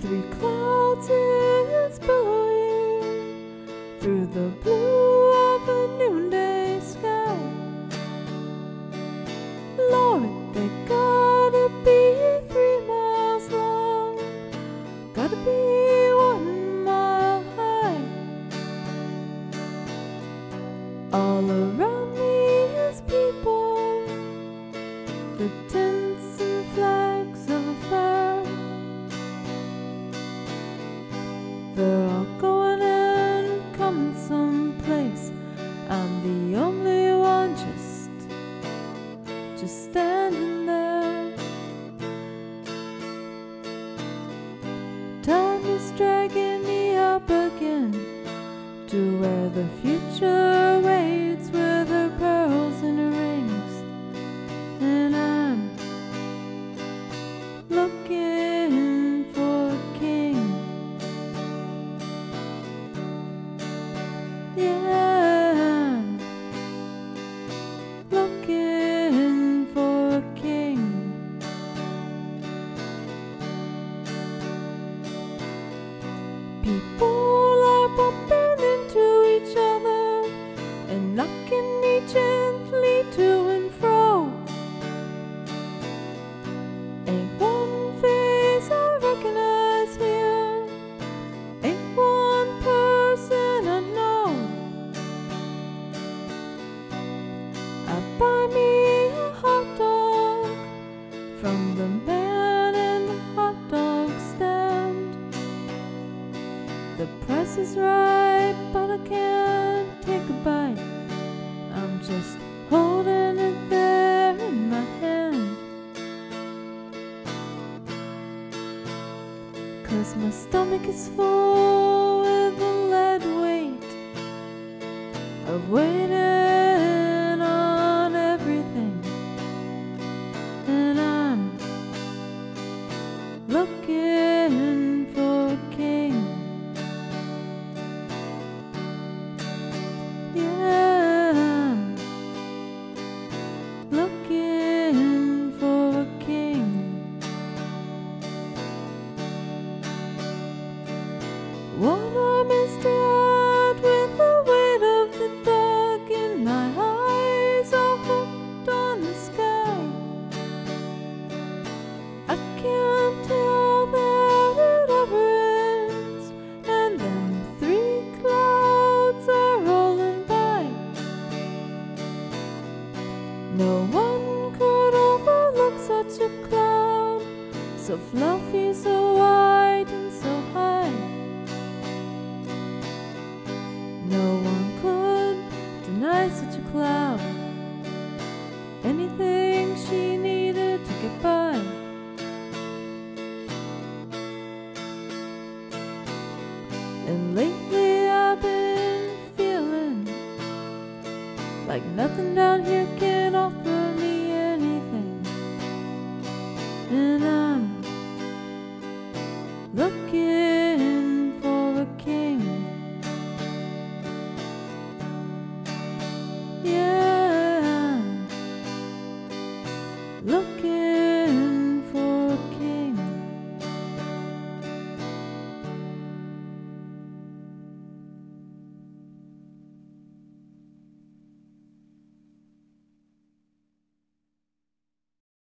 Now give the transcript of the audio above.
Three clouds is billowing through the blue of a noonday sky. Lord, they gotta be 3 miles long, gotta be 1 mile high. All around me is people, the tents and flags of a fair. They're all going and coming someplace. I'm the only one just standing there. Time is dragging me up again to where the future waits with her pearls and her rings, and I'm looking for a king. Yeah, I'm looking for a king. People are bumping into each other and knocking me gently to and fro. Ain't one face I recognize here, ain't one person I know. I buy me a hot dog from the man in the hot dog stand. The price is right, but I can't take a bite. I'm just holding it there in my hand, 'cause my stomach is full with the lead weight of waiting on everything, and I'm looking for a king. Yeah, I'm looking for a king. One arm is dead with the weight of the dog in my eyes, all hooked on the sky. I can't tell that it ever ends, and then 3 clouds are rolling by. No one could overlook such a cloud, so fluffy, so wide, and so high. No one could deny such a cloud anything she needed to get by. And lately I've been feeling like nothing down here can offer